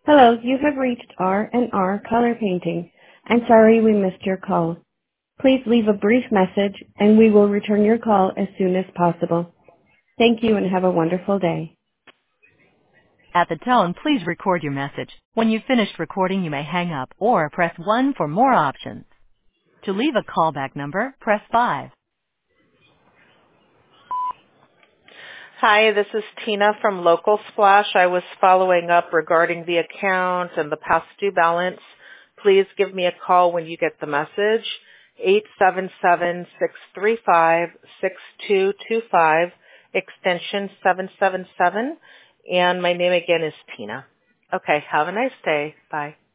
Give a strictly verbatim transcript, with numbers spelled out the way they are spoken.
Hello, you have reached R and R Color Painting. I'm sorry we missed your call. Please leave a brief message and we will return your call as soon as possible. Thank you and have a wonderful day. At the tone, please record your message. When you've finished recording, you may hang up or press one for more options. To leave a callback number, press five. Hi, this is Tina from Local Splash. I was following up regarding the account and the past due balance. Please give me a call when you get the message, eight seven seven, six three five, six two two five, extension seven seven seven, and my name again is Tina. Okay, have a nice day. Bye.